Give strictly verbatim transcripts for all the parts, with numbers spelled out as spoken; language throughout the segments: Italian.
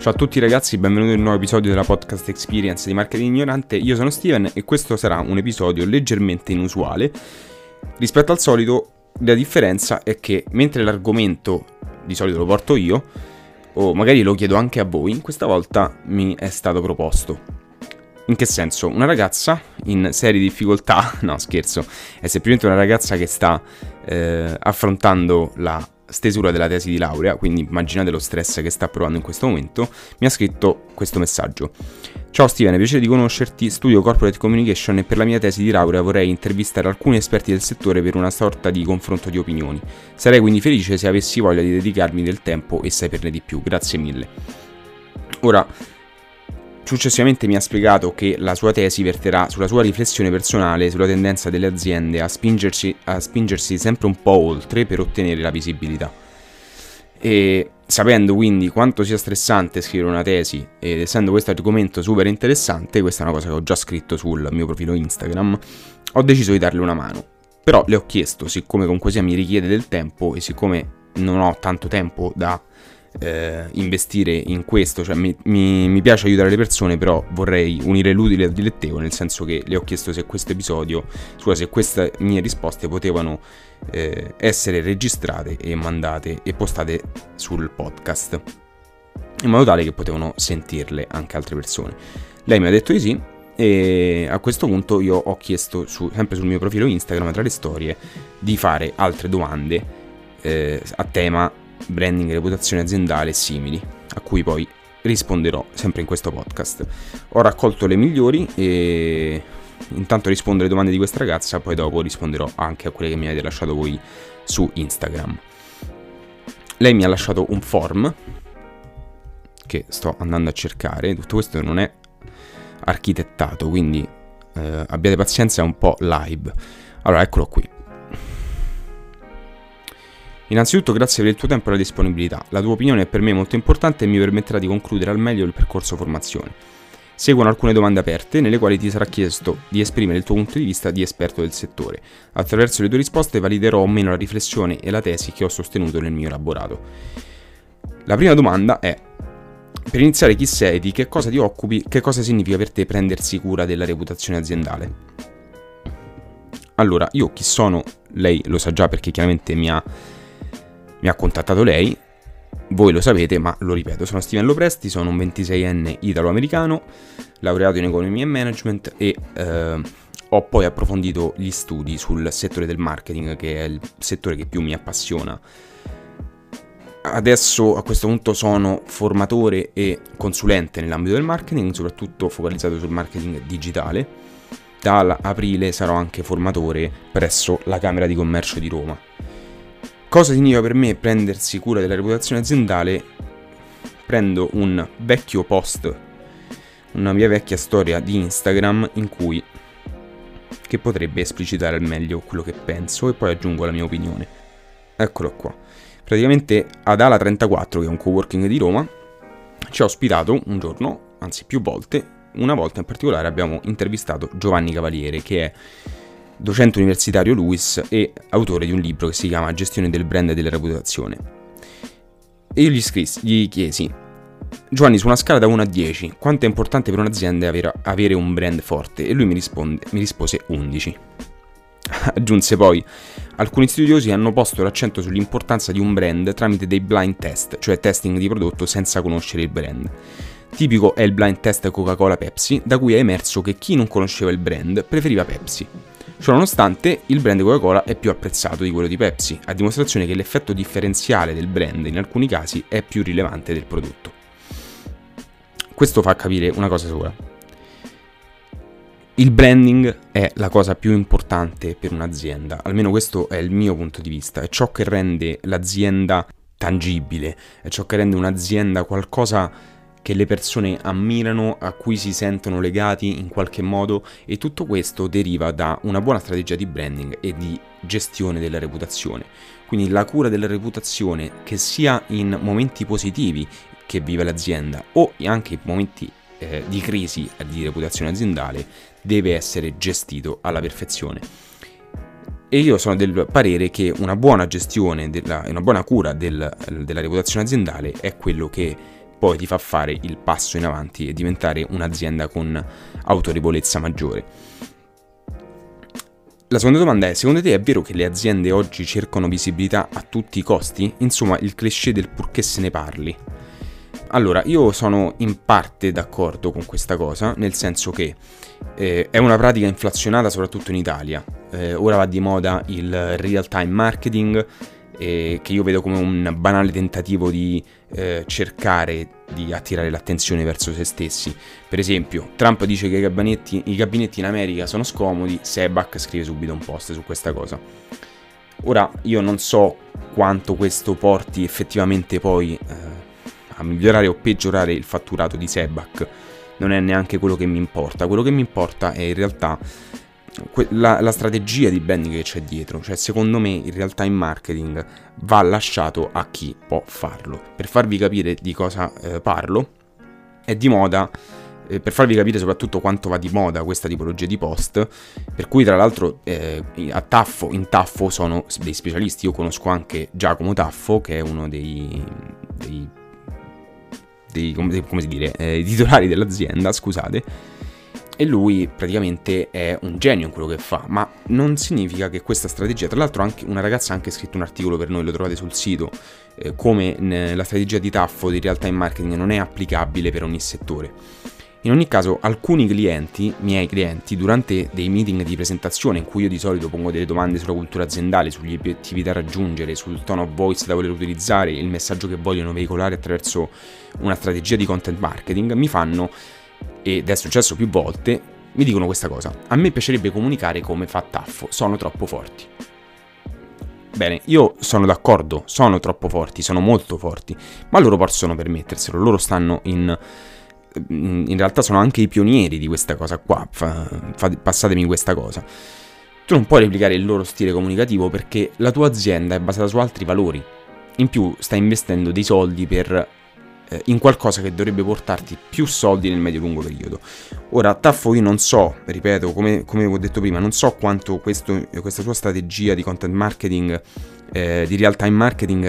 Ciao a tutti ragazzi, benvenuti in un nuovo episodio della podcast Experience di Marketing Ignorante. Io sono Steven e questo sarà un episodio leggermente inusuale. Rispetto al solito, la differenza è che mentre l'argomento di solito lo porto io, o magari lo chiedo anche a voi, questa volta mi è stato proposto. In che senso? Una ragazza in serie difficoltà, no scherzo, è semplicemente una ragazza che sta eh, affrontando la stesura della tesi di laurea, quindi immaginate lo stress che sta provando in questo momento. Mi ha scritto questo messaggio: ciao Steven, è piacere di conoscerti, studio Corporate Communication e per la mia tesi di laurea vorrei intervistare alcuni esperti del settore per una sorta di confronto di opinioni. Sarei quindi felice se avessi voglia di dedicarmi del tempo e saperne di più, grazie mille. Ora, successivamente mi ha spiegato che la sua tesi verterà sulla sua riflessione personale sulla tendenza delle aziende a spingersi, a spingersi sempre un po' oltre per ottenere la visibilità. E sapendo quindi quanto sia stressante scrivere una tesi ed essendo questo argomento super interessante, questa è una cosa che ho già scritto sul mio profilo Instagram, ho deciso di darle una mano. Però le ho chiesto, siccome comunque sia mi richiede del tempo e siccome non ho tanto tempo da Eh, investire in questo, cioè mi, mi, mi piace aiutare le persone, però vorrei unire l'utile al dilettevole, nel senso che le ho chiesto se questo episodio, scusa, se queste mie risposte potevano eh, essere registrate e mandate e postate sul podcast, in modo tale che potevano sentirle anche altre persone. Lei mi ha detto di sì e a questo punto io ho chiesto, su, sempre sul mio profilo Instagram, tra le storie, di fare altre domande eh, a tema branding, reputazione aziendale e simili, a cui poi risponderò sempre in questo podcast. Ho raccolto le migliori e intanto rispondo alle domande di questa ragazza, poi dopo risponderò anche a quelle che mi avete lasciato voi su Instagram. Lei mi ha lasciato un form che sto andando a cercare, tutto questo non è architettato, quindi eh, abbiate pazienza, è un po' live. Allora, eccolo qui. Innanzitutto grazie per il tuo tempo e la disponibilità. La tua opinione è per me molto importante e mi permetterà di concludere al meglio il percorso formazione. Seguono alcune domande aperte nelle quali ti sarà chiesto di esprimere il tuo punto di vista di esperto del settore. Attraverso le tue risposte validerò o meno la riflessione e la tesi che ho sostenuto nel mio elaborato. La prima domanda è: per iniziare, chi sei, di che cosa ti occupi, che cosa significa per te prendersi cura della reputazione aziendale? Allora, io chi sono, lei lo sa già perché chiaramente mi ha Mi ha contattato lei, voi lo sapete, ma lo ripeto, sono Steven Lopresti, sono un ventiseienne italo-americano, laureato in economia e management e eh, ho poi approfondito gli studi sul settore del marketing, che è il settore che più mi appassiona. Adesso a questo punto sono formatore e consulente nell'ambito del marketing, soprattutto focalizzato sul marketing digitale. Da aprile sarò anche formatore presso la Camera di Commercio di Roma. Cosa significa per me prendersi cura della reputazione aziendale? Prendo un vecchio post, una mia vecchia storia di Instagram in cui che potrebbe esplicitare al meglio quello che penso e poi aggiungo la mia opinione. Eccolo qua. Praticamente ad Ala trentaquattro, che è un coworking di Roma, ci ha ospitato un giorno, anzi più volte. Una volta in particolare abbiamo intervistato Giovanni Cavaliere, che è docente universitario LUISS e autore di un libro che si chiama Gestione del brand e della reputazione. E io gli, scrissi, gli chiesi: Giovanni, su una scala da uno a dieci, quanto è importante per un'azienda avere, avere un brand forte? E lui mi, risponde, mi rispose undici. Aggiunse poi: alcuni studiosi hanno posto l'accento sull'importanza di un brand tramite dei blind test, cioè testing di prodotto senza conoscere il brand. Tipico è il blind test Coca-Cola Pepsi, da cui è emerso che chi non conosceva il brand preferiva Pepsi. Ciononostante, il brand Coca-Cola è più apprezzato di quello di Pepsi, a dimostrazione che l'effetto differenziale del brand in alcuni casi è più rilevante del prodotto. Questo fa capire una cosa sola: il branding è la cosa più importante per un'azienda, almeno questo è il mio punto di vista, è ciò che rende l'azienda tangibile, è ciò che rende un'azienda qualcosa che le persone ammirano, a cui si sentono legati in qualche modo, e tutto questo deriva da una buona strategia di branding e di gestione della reputazione. Quindi la cura della reputazione, che sia in momenti positivi che vive l'azienda o anche in momenti eh, di crisi di reputazione aziendale, deve essere gestito alla perfezione. E io sono del parere che una buona gestione, della, una buona cura del, della reputazione aziendale è quello che poi ti fa fare il passo in avanti e diventare un'azienda con autorevolezza maggiore. La seconda domanda è: secondo te è vero che le aziende oggi cercano visibilità a tutti i costi? Insomma, il cliché del purché se ne parli. Allora, io sono in parte d'accordo con questa cosa, nel senso che eh, è una pratica inflazionata soprattutto in Italia. Eh, ora va di moda il real time marketing, eh, che io vedo come un banale tentativo di eh, cercare di attirare l'attenzione verso se stessi. Per esempio, Trump dice che i gabinetti, i gabinetti in America sono scomodi, Sebak scrive subito un post su questa cosa. Ora, io non so quanto questo porti effettivamente poi eh, a migliorare o peggiorare il fatturato di Sebak, non è neanche quello che mi importa. Quello che mi importa è in realtà que- la, la strategia di branding che c'è dietro. Cioè, secondo me in realtà il marketing va lasciato a chi può farlo. Per farvi capire di cosa eh, parlo, è di moda, eh, per farvi capire soprattutto quanto va di moda questa tipologia di post, per cui tra l'altro eh, a Taffo, in Taffo sono dei specialisti. Io conosco anche Giacomo Taffo, che è uno dei... dei Dei, come, come si dire, eh, titolari dell'azienda, scusate, e lui praticamente è un genio in quello che fa, ma non significa che questa strategia, tra l'altro anche una ragazza ha anche scritto un articolo per noi, lo trovate sul sito, eh, come ne, la strategia di Taffo di real time marketing non è applicabile per ogni settore. In ogni caso, alcuni clienti, miei clienti, durante dei meeting di presentazione in cui io di solito pongo delle domande sulla cultura aziendale, sugli obiettivi da raggiungere, sul tone of voice da voler utilizzare, il messaggio che vogliono veicolare attraverso una strategia di content marketing, mi fanno, ed è successo più volte, mi dicono questa cosa: a me piacerebbe comunicare come fa Taffo, sono troppo forti. Bene, io sono d'accordo, sono troppo forti, sono molto forti, ma loro possono permetterselo, loro stanno in... in realtà sono anche i pionieri di questa cosa qua, fa, fa, passatemi questa cosa. Tu non puoi replicare il loro stile comunicativo perché la tua azienda è basata su altri valori. In più stai investendo dei soldi per eh, in qualcosa che dovrebbe portarti più soldi nel medio-lungo periodo. Ora, Taffo, io non so, ripeto, come, come ho detto prima, non so quanto questo, questa sua strategia di content marketing, eh, di real time marketing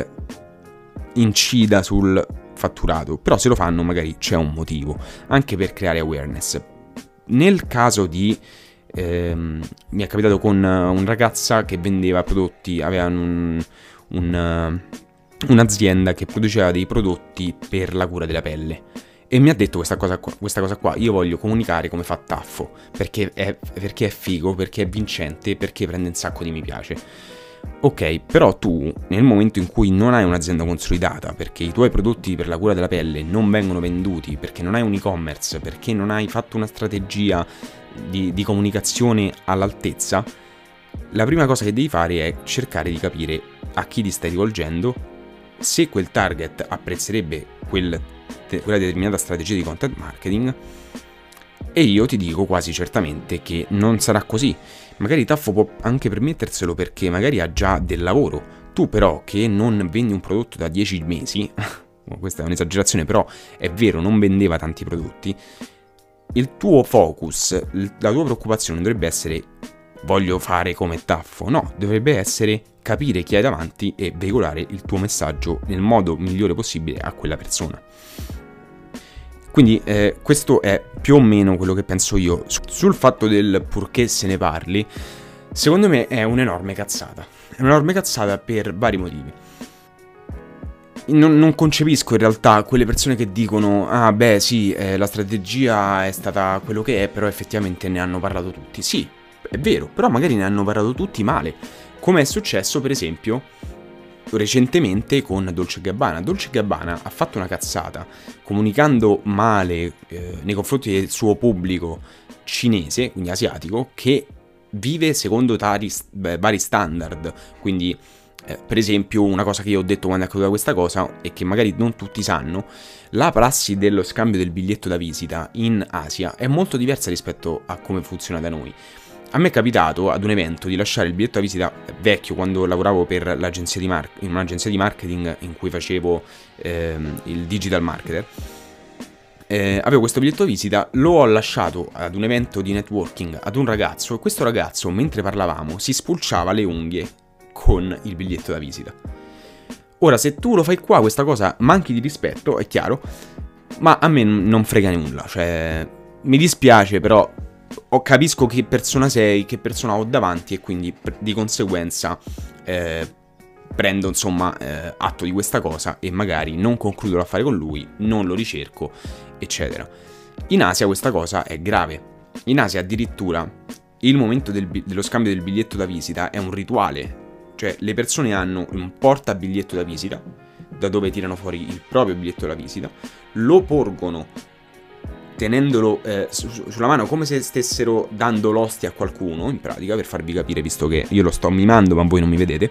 incida sul fatturato, però se lo fanno magari c'è un motivo, anche per creare awareness. Nel caso di ehm, mi è capitato con una ragazza che vendeva prodotti, aveva un, un, un'azienda che produceva dei prodotti per la cura della pelle e mi ha detto questa cosa qua, questa cosa qua: io voglio comunicare come fa Taffo perché è, perché è figo, perché è vincente, perché prende un sacco di mi piace. Ok, però tu nel momento in cui non hai un'azienda consolidata, perché i tuoi prodotti per la cura della pelle non vengono venduti, perché non hai un e-commerce, perché non hai fatto una strategia di, di comunicazione all'altezza, la prima cosa che devi fare è cercare di capire a chi ti stai rivolgendo, se quel target apprezzerebbe quel, quella determinata strategia di content marketing, e io ti dico quasi certamente che non sarà così. Magari Taffo può anche permetterselo perché magari ha già del lavoro. Tu però che non vendi un prodotto da dieci mesi, questa è un'esagerazione però è vero, non vendeva tanti prodotti, il tuo focus, la tua preoccupazione non dovrebbe essere voglio fare come Taffo, no, dovrebbe essere capire chi hai davanti e veicolare il tuo messaggio nel modo migliore possibile a quella persona. Quindi eh, questo è più o meno quello che penso io. Sul fatto del purché se ne parli, secondo me è un'enorme cazzata. È un'enorme cazzata per vari motivi. Non, non concepisco in realtà quelle persone che dicono ah beh sì, eh, la strategia è stata quello che è, però effettivamente ne hanno parlato tutti. Sì, è vero, però magari ne hanno parlato tutti male. Come è successo per esempio recentemente con Dolce e Gabbana. Dolce e Gabbana ha fatto una cazzata comunicando male eh, nei confronti del suo pubblico cinese, quindi asiatico, che vive secondo tari, beh, vari standard. Quindi eh, per esempio una cosa che io ho detto quando è accaduta questa cosa e che magari non tutti sanno: la prassi dello scambio del biglietto da visita in Asia è molto diversa rispetto a come funziona da noi. A me è capitato ad un evento di lasciare il biglietto da visita vecchio, quando lavoravo per l'agenzia di mar- in un'agenzia di marketing in cui facevo ehm, il digital marketer. Eh, avevo questo biglietto da visita, lo ho lasciato ad un evento di networking ad un ragazzo e questo ragazzo, mentre parlavamo, si spulciava le unghie con il biglietto da visita. Ora, se tu lo fai qua, questa cosa manchi di rispetto, è chiaro, ma a me non frega nulla, cioè mi dispiace, però ho, capisco che persona sei, che persona ho davanti e quindi di conseguenza eh, prendo insomma eh, atto di questa cosa e magari non concludo l'affare con lui, non lo ricerco, eccetera. In Asia questa cosa è grave. In Asia addirittura il momento del, dello scambio del biglietto da visita è un rituale. Cioè, le persone hanno un portabiglietto da visita, da dove tirano fuori il proprio biglietto da visita, lo porgono tenendolo eh, su, sulla mano come se stessero dando l'ostia a qualcuno, in pratica, per farvi capire, visto che io lo sto mimando ma voi non mi vedete.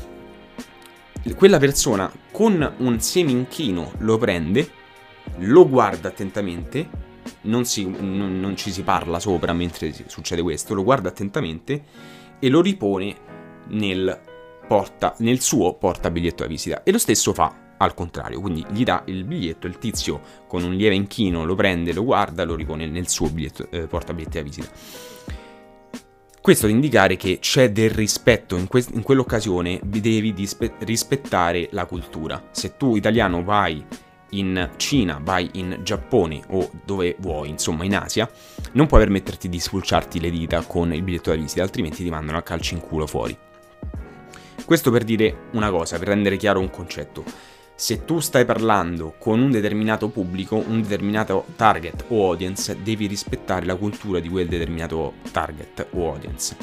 Quella persona con un semi-inchino lo prende, lo guarda attentamente, non, si, non, non ci si parla sopra mentre succede questo, lo guarda attentamente e lo ripone nel porta nel suo portabiglietto da visita, e lo stesso fa al contrario, quindi gli dà il biglietto, il tizio con un lieve inchino lo prende, lo guarda, lo ripone nel suo biglietto, eh, portabiglietti da visita. Questo ad indicare che c'è del rispetto, in, que- in quell'occasione devi dispe- rispettare la cultura. Se tu italiano vai in Cina, vai in Giappone o dove vuoi, insomma in Asia, non puoi permetterti di spulciarti le dita con il biglietto da visita, altrimenti ti mandano a calci in culo fuori. Questo per dire una cosa, per rendere chiaro un concetto. Se tu stai parlando con un determinato pubblico, un determinato target o audience, devi rispettare la cultura di quel determinato target o audience.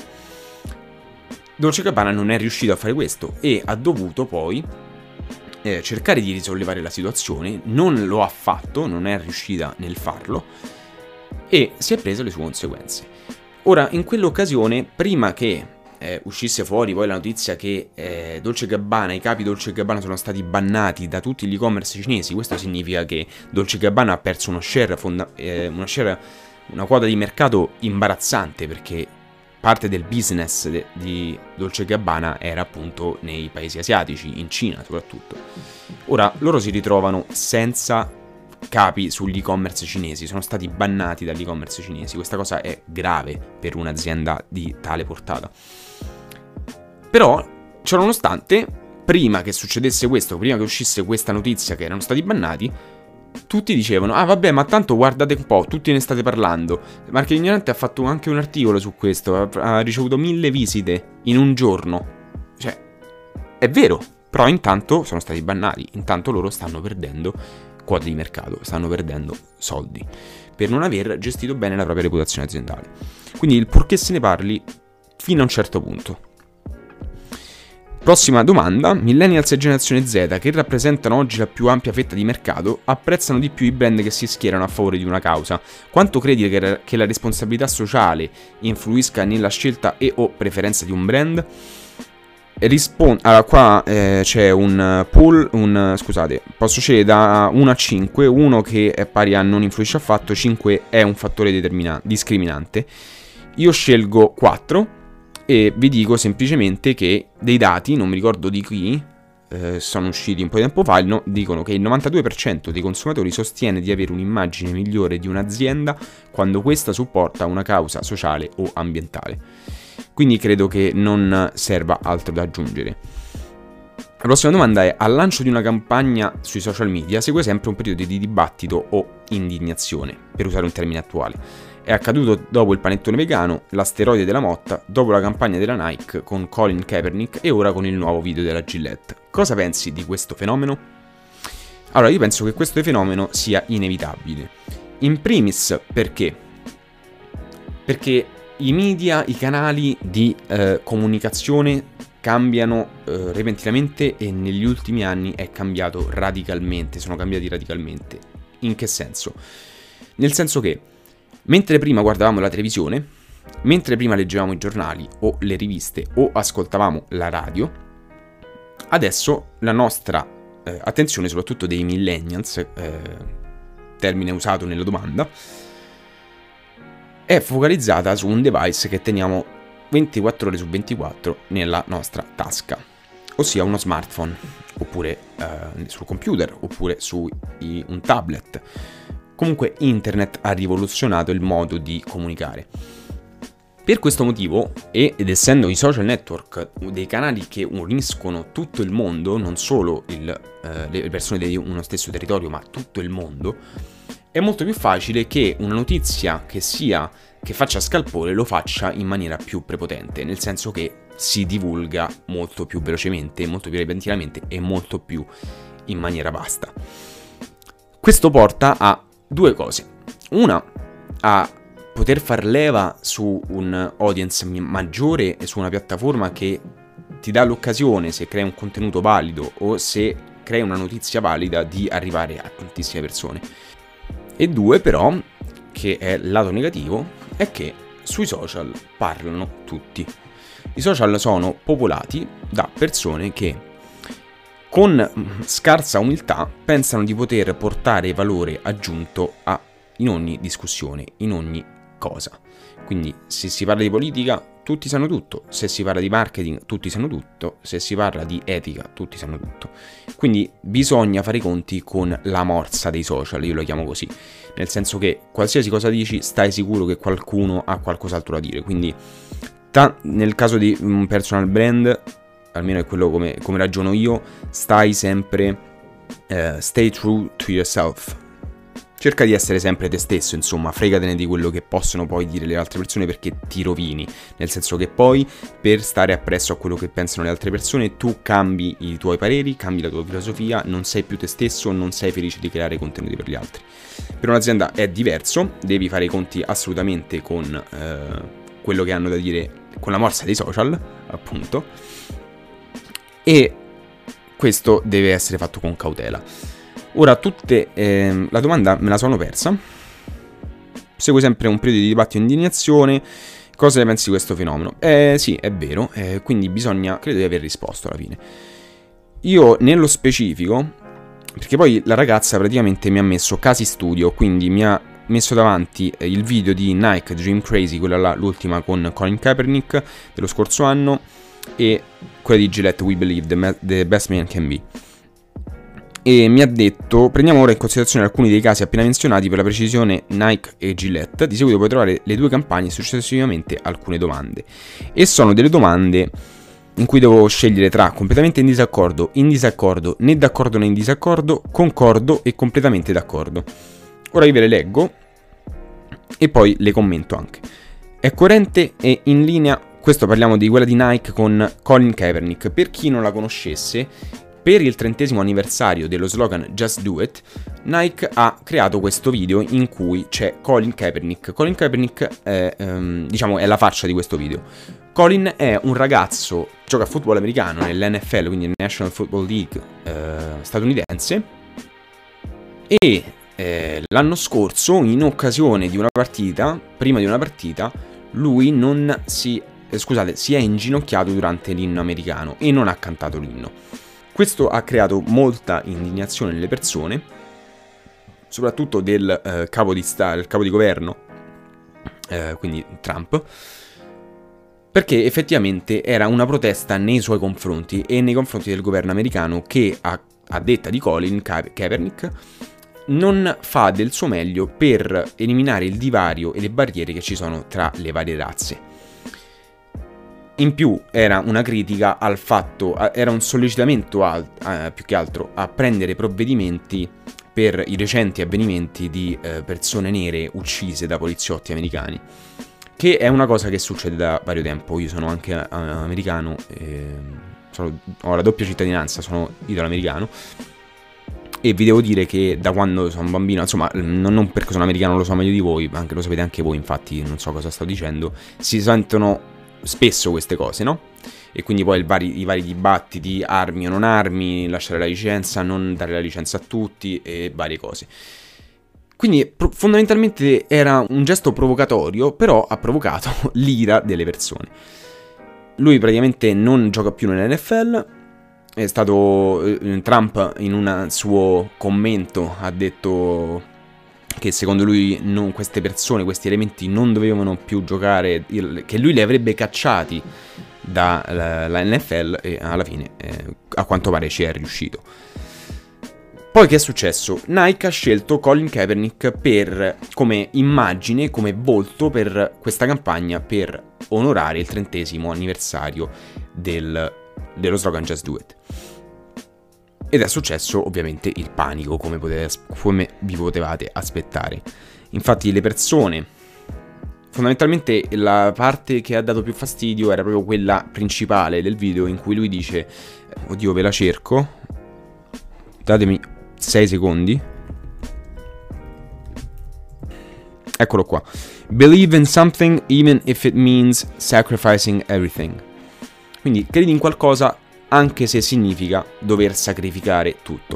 Dolce and Gabbana non è riuscito a fare questo e ha dovuto poi eh, cercare di risollevare la situazione, non lo ha fatto, non è riuscita nel farlo e si è preso le sue conseguenze. Ora, in quell'occasione, prima che Eh, uscisse fuori poi la notizia che eh, Dolce and Gabbana, i capi Dolce and Gabbana sono stati bannati da tutti gli e-commerce cinesi, questo significa che Dolce and Gabbana ha perso uno share, fonda- eh, una share, una quota di mercato imbarazzante, perché parte del business de- di Dolce and Gabbana era appunto nei paesi asiatici, in Cina soprattutto. Ora loro si ritrovano senza capi sugli e-commerce cinesi, sono stati bannati dagli e-commerce cinesi. Questa cosa è grave per un'azienda di tale portata. Però, ciononostante, prima che succedesse questo, prima che uscisse questa notizia che erano stati bannati, tutti dicevano: ah vabbè, ma tanto guardate un po', tutti ne state parlando. Marketing Ignorante ha fatto anche un articolo su questo, ha ricevuto mille visite in un giorno. Cioè, è vero, però intanto sono stati bannati, intanto loro stanno perdendo quote di mercato, stanno perdendo soldi per non aver gestito bene la propria reputazione aziendale. Quindi il purché se ne parli fino a un certo punto. Prossima domanda. Millennials e generazione Z, che rappresentano oggi la più ampia fetta di mercato, apprezzano di più i brand che si schierano a favore di una causa. Quanto credi che, che la responsabilità sociale influisca nella scelta e o preferenza di un brand? Rispon- allora, qua eh, c'è un poll, un, scusate, posso scegliere da uno a cinque, uno che è pari a non influisce affatto, cinque è un fattore determina- discriminante. Io scelgo quattro e vi dico semplicemente che dei dati, non mi ricordo di qui, eh, sono usciti un po' di tempo fa, no, dicono che il novantadue per cento dei consumatori sostiene di avere un'immagine migliore di un'azienda quando questa supporta una causa sociale o ambientale. Quindi credo che non serva altro da aggiungere. La prossima domanda è: al lancio di una campagna sui social media segue sempre un periodo di dibattito o indignazione, per usare un termine attuale. È accaduto dopo il panettone vegano, l'asteroide della motta, dopo la campagna della Nike con Colin Kaepernick e ora con il nuovo video della Gillette. Cosa pensi di questo fenomeno? Allora, io penso che questo fenomeno sia inevitabile. In primis perché? Perché i media, i canali di eh, comunicazione cambiano eh, repentinamente e negli ultimi anni è cambiato radicalmente, sono cambiati radicalmente. In che senso? Nel senso che mentre prima guardavamo la televisione, mentre prima leggevamo i giornali o le riviste o ascoltavamo la radio, adesso la nostra eh, attenzione, soprattutto dei millennials, eh, termine usato nella domanda, è focalizzata su un device che teniamo ventiquattro ore su ventiquattro nella nostra tasca, ossia uno smartphone, oppure eh, sul computer, oppure su i, un tablet. Comunque internet ha rivoluzionato il modo di comunicare. Per questo motivo, ed essendo i social network dei canali che uniscono tutto il mondo, non solo il, eh, le persone di uno stesso territorio, ma tutto il mondo, è molto più facile che una notizia che sia che faccia scalpore lo faccia in maniera più prepotente, nel senso che si divulga molto più velocemente, molto più repentinamente e molto più in maniera vasta. Questo porta a due cose. Una, a poter far leva su un audience maggiore e su una piattaforma che ti dà l'occasione, se crei un contenuto valido o se crei una notizia valida, di arrivare a tantissime persone. E due, però, che è il lato negativo, è che sui social parlano tutti. I social sono popolati da persone che con scarsa umiltà pensano di poter portare valore aggiunto a, in ogni discussione, in ogni cosa. Quindi se si parla di politica tutti sanno tutto, se si parla di marketing tutti sanno tutto, se si parla di etica tutti sanno tutto. Quindi bisogna fare i conti con la morsa dei social, io lo chiamo così, nel senso che qualsiasi cosa dici stai sicuro che qualcuno ha qualcos'altro da dire. Quindi ta- nel caso di un personal brand, almeno è quello come, come ragiono io, stai sempre uh, stay true to yourself. Cerca di essere sempre te stesso, insomma, fregatene di quello che possono poi dire le altre persone, perché ti rovini. Nel senso che poi, per stare appresso a quello che pensano le altre persone, tu cambi i tuoi pareri, cambi la tua filosofia, non sei più te stesso, non sei felice di creare contenuti per gli altri. Per un'azienda è diverso, devi fare i conti assolutamente con eh, quello che hanno da dire, con la morsa dei social, appunto. E questo deve essere fatto con cautela. Ora, tutte eh, la domanda me la sono persa. Segue sempre un periodo di dibattito e indignazione. Cosa ne pensi di questo fenomeno? Eh sì, è vero, eh, quindi bisogna, credo di aver risposto alla fine. Io nello specifico, perché poi la ragazza praticamente mi ha messo casi studio, quindi mi ha messo davanti eh, il video di Nike Dream Crazy, quella là, l'ultima con Colin Kaepernick dello scorso anno, e quella di Gillette, We Believe, the, ma- the Best Man Can Be. E mi ha detto: prendiamo ora in considerazione alcuni dei casi appena menzionati per la precisione Nike e Gillette. Di seguito puoi trovare le due campagne e successivamente alcune domande. E sono delle domande in cui devo scegliere tra completamente in disaccordo, in disaccordo, né d'accordo né in disaccordo, concordo e completamente d'accordo. Ora io ve le leggo e poi le commento anche. È coerente e in linea. Questo parliamo di quella di Nike con Colin Kaepernick. Per chi non la conoscesse, per il trentesimo anniversario dello slogan Just Do It, Nike ha creato questo video in cui c'è Colin Kaepernick. Colin Kaepernick è, um, diciamo, è la faccia di questo video. Colin è un ragazzo, gioca a football americano nell'N F L, quindi National Football League eh, statunitense, e eh, l'anno scorso, in occasione di una partita, prima di una partita, lui non si, eh, scusate, si è inginocchiato durante l'inno americano e non ha cantato l'inno. Questo ha creato molta indignazione nelle persone, soprattutto del eh, capo di sta- il capo di governo, eh, quindi Trump, perché effettivamente era una protesta nei suoi confronti e nei confronti del governo americano che, a, a detta di Colin Ka- Kaepernick, non fa del suo meglio per eliminare il divario e le barriere che ci sono tra le varie razze. In più era una critica al fatto, era un sollecitamento a, a, più che altro a prendere provvedimenti per i recenti avvenimenti di eh, persone nere uccise da poliziotti americani, che è una cosa che succede da vario tempo. Io sono anche uh, americano, eh, sono, ho la doppia cittadinanza, sono italo-americano, e vi devo dire che da quando sono un bambino, insomma, non, non perché sono americano lo so meglio di voi, anche lo sapete anche voi, infatti non so cosa sto dicendo, si sentono spesso queste cose, no? E quindi poi il vari, i vari dibattiti, armi o non armi, lasciare la licenza, non dare la licenza a tutti e varie cose. Quindi pro- fondamentalmente era un gesto provocatorio, però ha provocato l'ira delle persone. Lui praticamente non gioca più nell'N F L. È stato eh, Trump in un suo commento ha detto che secondo lui non, queste persone, questi elementi non dovevano più giocare, che lui li avrebbe cacciati dalla N F L, e alla fine eh, a quanto pare ci è riuscito. Poi che è successo? Nike ha scelto Colin Kaepernick per, come immagine, come volto per questa campagna per onorare il trentesimo anniversario del, dello slogan Just Do It. Ed è successo ovviamente il panico, come, potete, come vi potevate aspettare. Infatti le persone, fondamentalmente la parte che ha dato più fastidio era proprio quella principale del video, in cui lui dice, oddio ve la cerco, datemi sei secondi. Eccolo qua. Believe in something even if it means sacrificing everything. Quindi credi in qualcosa anche se significa dover sacrificare tutto.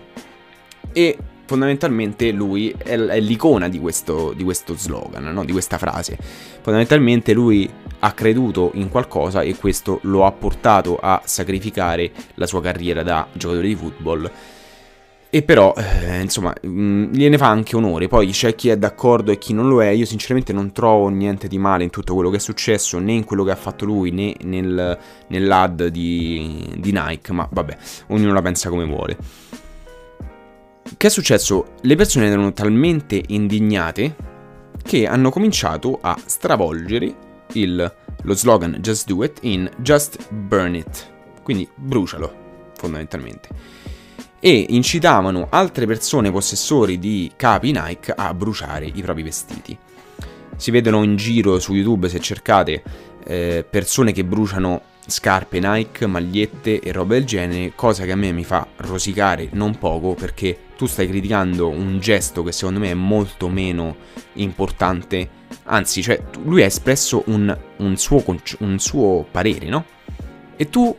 E fondamentalmente lui è, è l'icona di questo, di questo slogan, no? Di questa frase. Fondamentalmente lui ha creduto in qualcosa e questo lo ha portato a sacrificare la sua carriera da giocatore di football. E però, eh, insomma, mh, gliene fa anche onore. Poi c'è chi è d'accordo e chi non lo è. Io sinceramente non trovo niente di male in tutto quello che è successo, né in quello che ha fatto lui, né nel, nell'ad di, di Nike. Ma vabbè, ognuno la pensa come vuole. Che è successo? Le persone erano talmente indignate che hanno cominciato a stravolgere il, lo slogan Just Do It in Just Burn It. Quindi brucialo, fondamentalmente. E incitavano altre persone possessori di capi Nike a bruciare i propri vestiti. Si vedono in giro su YouTube, se cercate, eh, persone che bruciano scarpe Nike, magliette e roba del genere, cosa che a me mi fa rosicare non poco, perché tu stai criticando un gesto che secondo me è molto meno importante. Anzi, cioè, lui ha espresso un, un, suo, un suo parere, no? E tu...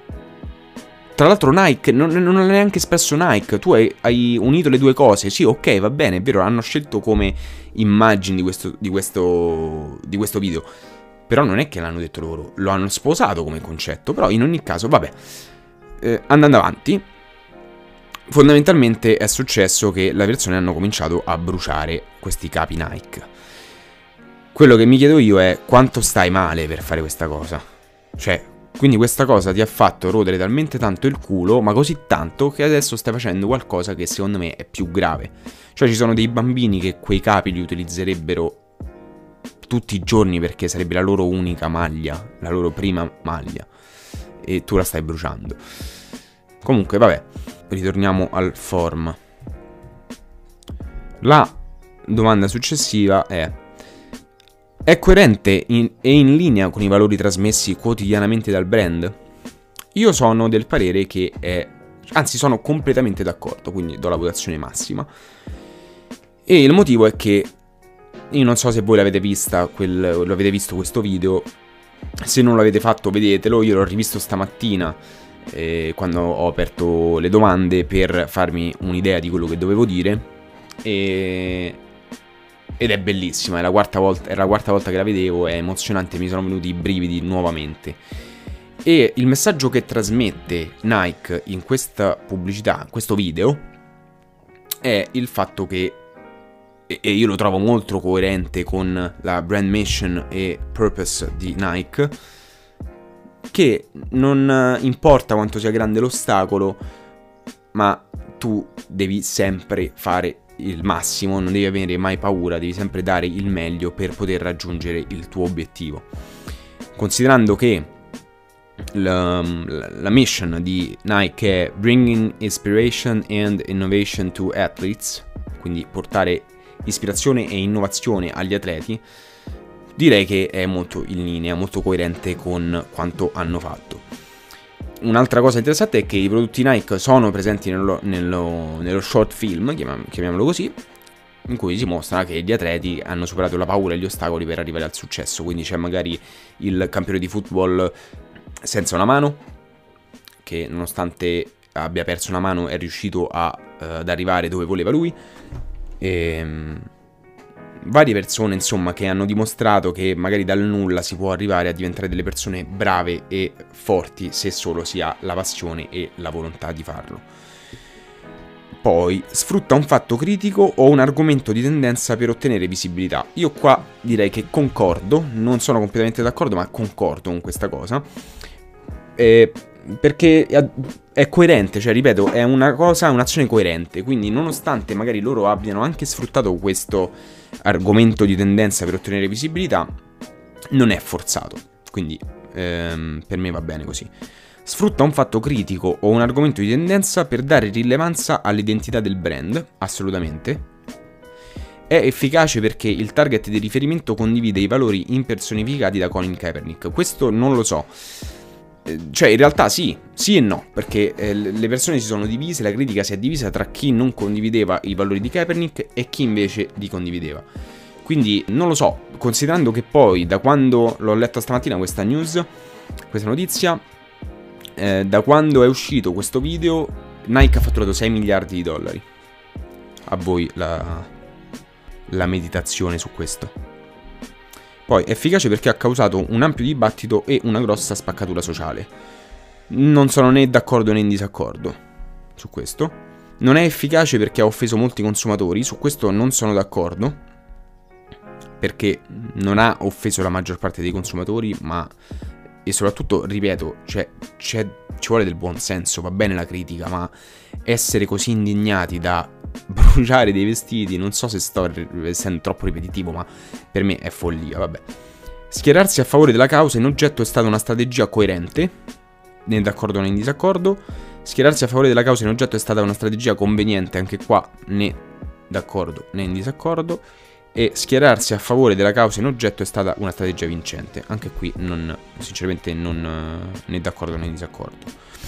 Tra l'altro Nike, non, non ha neanche espresso Nike, tu hai, hai unito le due cose. Sì, ok, va bene, è vero, hanno scelto come immagine di questo, di questo, di questo video. Però non è che l'hanno detto loro, lo hanno sposato come concetto. Però in ogni caso, vabbè, eh, andando avanti, fondamentalmente è successo che le persone hanno cominciato a bruciare questi capi Nike. Quello che mi chiedo io è quanto stai male per fare questa cosa. Cioè... Quindi questa cosa ti ha fatto rodere talmente tanto il culo, ma così tanto, che adesso stai facendo qualcosa che secondo me è più grave. Cioè ci sono dei bambini che quei capi li utilizzerebbero tutti i giorni perché sarebbe la loro unica maglia, la loro prima maglia. E tu la stai bruciando. Comunque, vabbè, ritorniamo al forum. La domanda successiva è... È coerente in, e in linea con i valori trasmessi quotidianamente dal brand? Io sono del parere che è... Anzi, sono completamente d'accordo, quindi do la votazione massima. E il motivo è che... Io non so se voi l'avete vista, quel, lo avete visto questo video. Se non l'avete fatto, vedetelo. Io l'ho rivisto stamattina, eh, quando ho aperto le domande, per farmi un'idea di quello che dovevo dire. E... Ed è bellissima, è la quarta volta, è la quarta volta che la vedevo, è emozionante, mi sono venuti i brividi nuovamente. E il messaggio che trasmette Nike in questa pubblicità, in questo video, è il fatto che, e io lo trovo molto coerente con la brand mission e purpose di Nike, che non importa quanto sia grande l'ostacolo, ma tu devi sempre fare il massimo, non devi avere mai paura, devi sempre dare il meglio per poter raggiungere il tuo obiettivo. Considerando che la, la, la mission di Nike è Bringing Inspiration and Innovation to Athletes, quindi portare ispirazione e innovazione agli atleti, direi che è molto in linea, molto coerente con quanto hanno fatto. Un'altra cosa interessante è che i prodotti Nike sono presenti nello, nello, nello short film, chiamiamolo così, in cui si mostra che gli atleti hanno superato la paura e gli ostacoli per arrivare al successo. Quindi c'è magari il campione di football senza una mano, che nonostante abbia perso una mano è riuscito a, uh, ad arrivare dove voleva lui. E... varie persone, insomma, che hanno dimostrato che magari dal nulla si può arrivare a diventare delle persone brave e forti se solo si ha la passione e la volontà di farlo. Poi, sfrutta un fatto critico o un argomento di tendenza per ottenere visibilità. Io qua direi che concordo, non sono completamente d'accordo, ma concordo con questa cosa. Eh, perché è coerente, cioè ripeto, è una cosa, un'azione coerente, quindi nonostante magari loro abbiano anche sfruttato questo argomento di tendenza per ottenere visibilità, non è forzato, quindi ehm, per me va bene così. Sfrutta un fatto critico o un argomento di tendenza per dare rilevanza all'identità del brand, assolutamente. È efficace perché il target di riferimento condivide i valori impersonificati da Colin Kaepernick. Questo non lo so. Cioè, in realtà sì, sì e no, perché eh, le persone si sono divise, la critica si è divisa tra chi non condivideva i valori di Kaepernick e chi invece li condivideva. Quindi non lo so, considerando che poi da quando l'ho letta stamattina questa news, questa notizia, eh, da quando è uscito questo video, Nike ha fatturato sei miliardi di dollari. A voi la, la meditazione su questo. Poi, efficace perché ha causato un ampio dibattito e una grossa spaccatura sociale. Non sono né d'accordo né in disaccordo su questo. Non è efficace perché ha offeso molti consumatori, su questo non sono d'accordo, perché non ha offeso la maggior parte dei consumatori, ma... E soprattutto, ripeto, cioè, c'è, ci vuole del buon senso, va bene la critica, ma essere così indignati da bruciare dei vestiti, non so se sto essendo troppo ripetitivo, ma per me è follia, vabbè. Schierarsi a favore della causa in oggetto è stata una strategia coerente, né d'accordo né in disaccordo. Schierarsi a favore della causa in oggetto è stata una strategia conveniente, anche qua né d'accordo né in disaccordo. E schierarsi a favore della causa in oggetto è stata una strategia vincente. Anche qui non, sinceramente non né d'accordo né in disaccordo.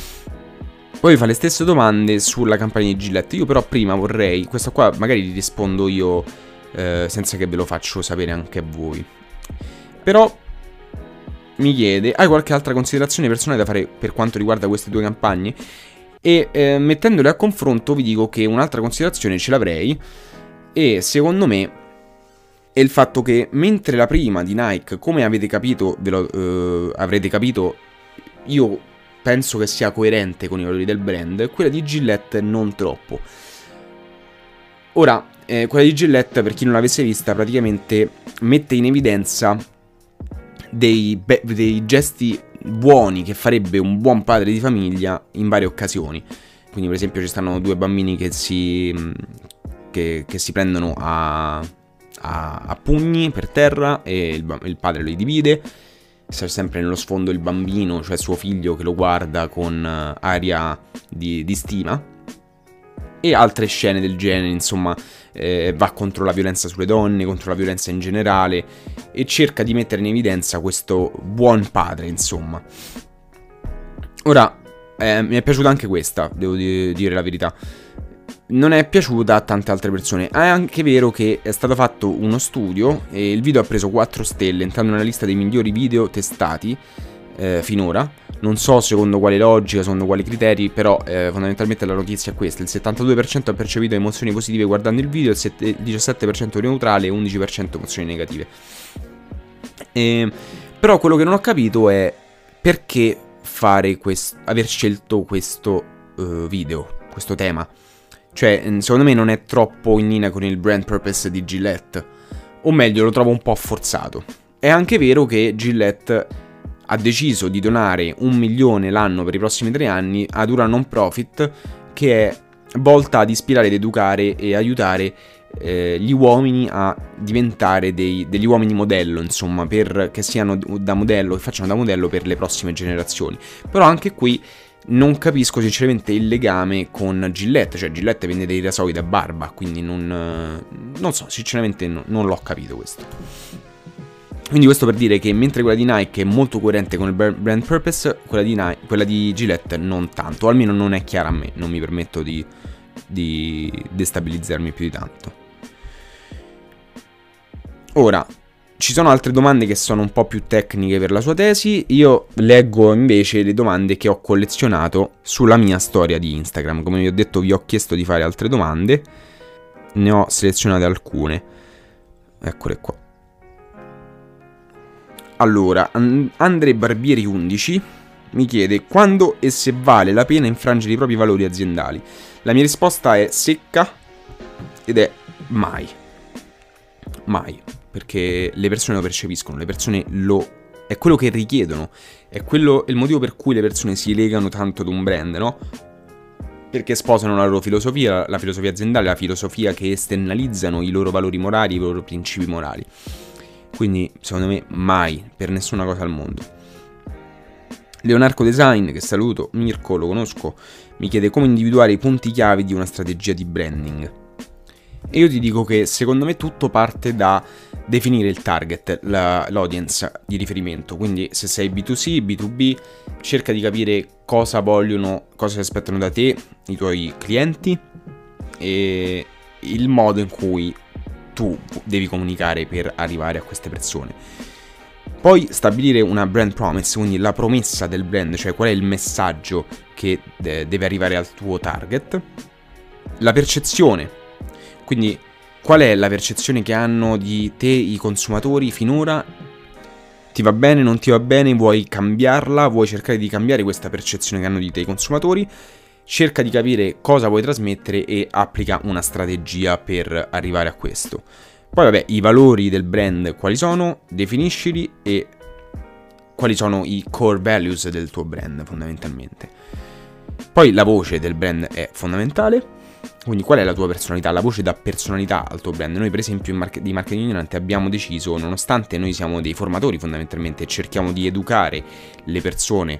Poi fa le stesse domande sulla campagna di Gillette. Io però prima vorrei, questa qua magari li rispondo io eh, senza che ve lo faccio sapere anche a voi. Però mi chiede, hai qualche altra considerazione personale da fare per quanto riguarda queste due campagne? E eh, mettendole a confronto vi dico che un'altra considerazione ce l'avrei. E secondo me è il fatto che mentre la prima di Nike, come avete capito, ve lo, eh, avrete capito, io penso che sia coerente con i valori del brand, quella di Gillette non troppo. Ora, eh, quella di Gillette, per chi non l'avesse vista, praticamente mette in evidenza dei, dei gesti buoni che farebbe un buon padre di famiglia in varie occasioni. Quindi per esempio ci stanno due bambini che si, che, che si prendono a... A, a pugni per terra e il, il padre li divide. C'è sempre nello sfondo il bambino, cioè suo figlio, che lo guarda con uh, aria di, di stima. E altre scene del genere, insomma, eh, va contro la violenza sulle donne, contro la violenza in generale, e cerca di mettere in evidenza questo buon padre, insomma. Ora, eh, mi è piaciuta anche questa, devo di- dire la verità. Non è piaciuta a tante altre persone. È anche vero che è stato fatto uno studio e il video ha preso quattro stelle, entrando nella lista dei migliori video testati eh, finora. Non so secondo quale logica, secondo quali criteri, però eh, fondamentalmente la notizia è questa. Il settantadue per cento ha percepito emozioni positive guardando il video, il diciassette per cento neutrale e undici per cento emozioni negative. E, però quello che non ho capito è perché fare questo, aver scelto questo uh, video, questo tema. Cioè, secondo me non è troppo in linea con il brand purpose di Gillette. O meglio, lo trovo un po' forzato. È anche vero che Gillette ha deciso di donare un milione l'anno per i prossimi tre anni ad una non profit che è volta ad ispirare ed educare e aiutare eh, gli uomini a diventare dei, degli uomini modello, insomma, per che siano da modello, che facciano da modello per le prossime generazioni. Però anche qui non capisco sinceramente il legame con Gillette, cioè Gillette vende dei rasoi da barba, quindi non, non so, sinceramente no, non l'ho capito questo. Quindi questo per dire che mentre quella di Nike è molto coerente con il brand purpose, quella di, Nike, quella di Gillette non tanto, o almeno non è chiara a me, non mi permetto di, di destabilizzarmi più di tanto. Ora, ci sono altre domande che sono un po' più tecniche per la sua tesi. Io leggo invece le domande che ho collezionato sulla mia storia di Instagram. Come vi ho detto, vi ho chiesto di fare altre domande. Ne ho selezionate alcune. Eccole qua. Allora, Andre Barbieri undici mi chiede quando e se vale la pena infrangere i propri valori aziendali. La mia risposta è secca ed è mai. Mai. Perché le persone lo percepiscono, le persone lo è quello che richiedono, è quello il motivo per cui le persone si legano tanto ad un brand, no? Perché sposano la loro filosofia, la filosofia aziendale, la filosofia che esternalizzano i loro valori morali, i loro principi morali. Quindi, secondo me, mai, per nessuna cosa al mondo. Leonardo Design, che saluto, Mirko, lo conosco, mi chiede come individuare i punti chiave di una strategia di branding. E io ti dico che secondo me tutto parte da definire il target, la, l'audience di riferimento. Quindi se sei B due C, B due B, cerca di capire cosa vogliono, cosa si aspettano da te, i tuoi clienti e il modo in cui tu devi comunicare per arrivare a queste persone. Poi stabilire una brand promise, quindi la promessa del brand, cioè qual è il messaggio che deve arrivare al tuo target. La percezione, quindi qual è la percezione che hanno di te i consumatori finora? Ti va bene, non ti va bene, vuoi cambiarla, vuoi cercare di cambiare questa percezione che hanno di te i consumatori? Cerca di capire cosa vuoi trasmettere e applica una strategia per arrivare a questo. Poi vabbè, i valori del brand quali sono? Definiscili e quali sono i core values del tuo brand fondamentalmente. Poi la voce del brand è fondamentale, quindi qual è la tua personalità? La voce dà personalità al tuo brand. Noi per esempio in market- di marketing ignorante abbiamo deciso, nonostante noi siamo dei formatori fondamentalmente e cerchiamo di educare le persone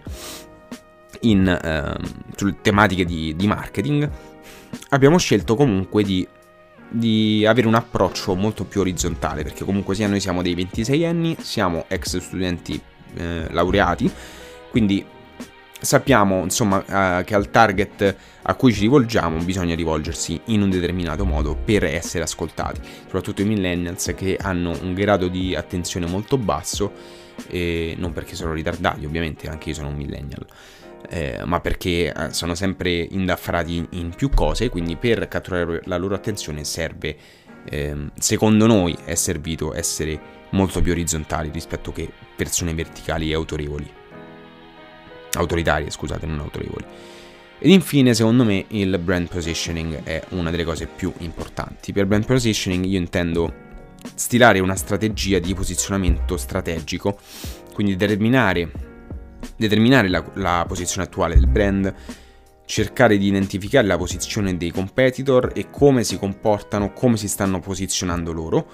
in eh, sulle tematiche di, di marketing, abbiamo scelto comunque di di avere un approccio molto più orizzontale, perché comunque sia noi siamo dei ventisei anni, siamo ex studenti eh, laureati, quindi sappiamo insomma eh, che al target a cui ci rivolgiamo bisogna rivolgersi in un determinato modo per essere ascoltati, soprattutto i millennials che hanno un grado di attenzione molto basso, e non perché sono ritardati, ovviamente anche io sono un millennial. Eh, ma perché eh, sono sempre indaffarati in, in più cose, quindi per catturare la loro attenzione serve, eh, secondo noi è servito essere molto più orizzontali rispetto che persone verticali e autorevoli, autoritarie scusate, non autorevoli. Ed infine secondo me il brand positioning è una delle cose più importanti. Per brand positioning io intendo stilare una strategia di posizionamento strategico, quindi determinare Determinare la, la posizione attuale del brand, cercare di identificare la posizione dei competitor e come si comportano, come si stanno posizionando loro,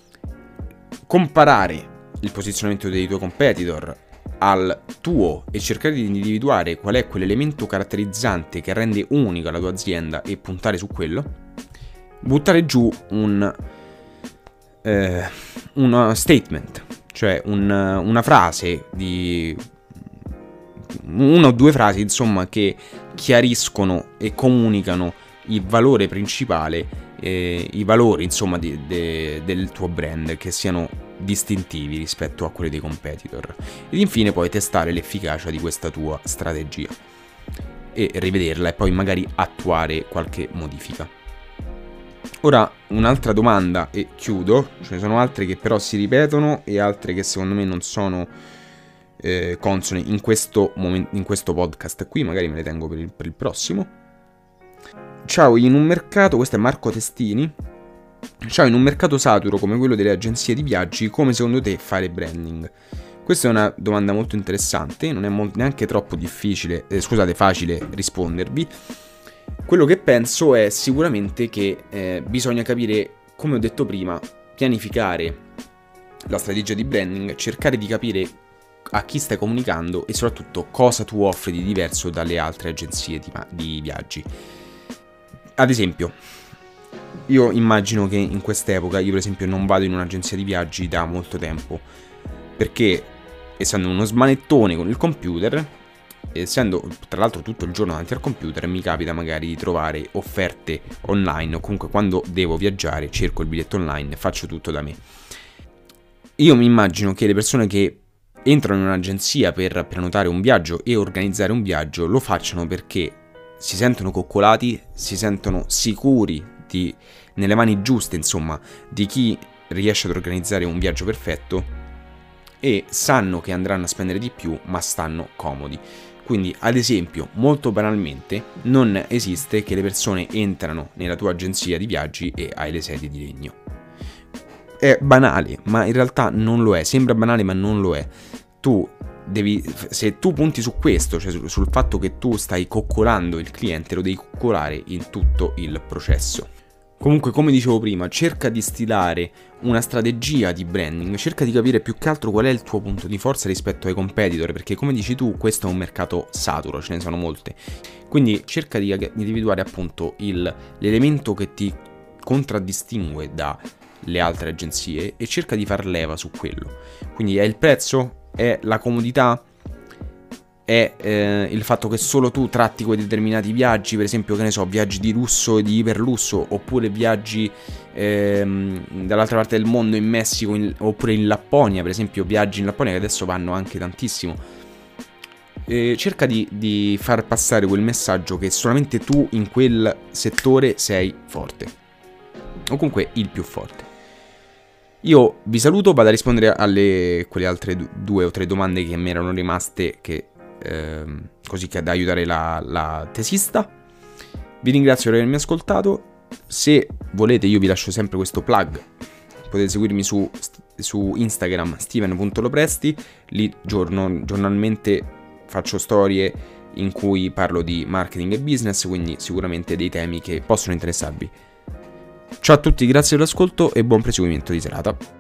comparare il posizionamento dei tuoi competitor al tuo e cercare di individuare qual è quell'elemento caratterizzante che rende unica la tua azienda e puntare su quello, buttare giù un, eh, un statement, cioè un, una frase di una o due frasi insomma che chiariscono e comunicano il valore principale, eh, i valori insomma di, de, del tuo brand, che siano distintivi rispetto a quelli dei competitor. Ed infine poi testare l'efficacia di questa tua strategia e rivederla e poi magari attuare qualche modifica. Ora un'altra domanda e chiudo, ce ne sono altre che però si ripetono e altre che secondo me non sono Eh, consone in questo momento, in questo podcast qui, magari me le tengo per il, per il prossimo. Ciao, in un mercato, questo è Marco Testini. Ciao, in un mercato saturo come quello delle agenzie di viaggi, come secondo te fare branding? Questa è una domanda molto interessante, non è mo- neanche troppo difficile, eh, scusate, facile rispondervi. Quello che penso è sicuramente che eh, bisogna capire, come ho detto prima, pianificare la strategia di branding, cercare di capire a chi stai comunicando e soprattutto cosa tu offri di diverso dalle altre agenzie di, di viaggi. Ad esempio, io immagino che in quest'epoca, io per esempio non vado in un'agenzia di viaggi da molto tempo, perché essendo uno smanettone con il computer, essendo tra l'altro tutto il giorno davanti al computer, mi capita magari di trovare offerte online, o comunque quando devo viaggiare cerco il biglietto online e faccio tutto da me. Io mi immagino che le persone che entrano in un'agenzia per prenotare un viaggio e organizzare un viaggio lo facciano perché si sentono coccolati, si sentono sicuri di, nelle mani giuste insomma, di chi riesce ad organizzare un viaggio perfetto e sanno che andranno a spendere di più ma stanno comodi. Quindi ad esempio, molto banalmente, non esiste che le persone entrano nella tua agenzia di viaggi e hai le sedie di legno. È banale, ma in realtà non lo è. Sembra banale, ma non lo è. tu devi, se tu punti su questo, cioè sul, sul fatto che tu stai coccolando il cliente, lo devi coccolare in tutto il processo. Comunque, come dicevo prima, cerca di stilare una strategia di branding, cerca di capire più che altro qual è il tuo punto di forza rispetto ai competitor, perché come dici tu, questo è un mercato saturo, ce ne sono molte. Quindi cerca di individuare appunto il, l'elemento che ti contraddistingue dalle altre agenzie e cerca di far leva su quello. Quindi è il prezzo? È la comodità? È eh, il fatto che solo tu tratti quei determinati viaggi, per esempio, che ne so, viaggi di lusso e di iperlusso, oppure viaggi ehm, dall'altra parte del mondo, in Messico, in, oppure in Lapponia, per esempio, viaggi in Lapponia che adesso vanno anche tantissimo. E cerca di, di far passare quel messaggio che solamente tu in quel settore sei forte, o comunque il più forte. Io vi saluto, vado a rispondere alle quelle altre due o tre domande che mi erano rimaste, che Ehm, così che da aiutare la, la tesista. Vi ringrazio per avermi ascoltato. Se volete, io vi lascio sempre questo plug. Potete seguirmi su, su Instagram steven punto lopresti. Lì giorno, giornalmente faccio storie in cui parlo di marketing e business, quindi sicuramente dei temi che possono interessarvi. Ciao a tutti, grazie per l'ascolto e buon proseguimento di serata.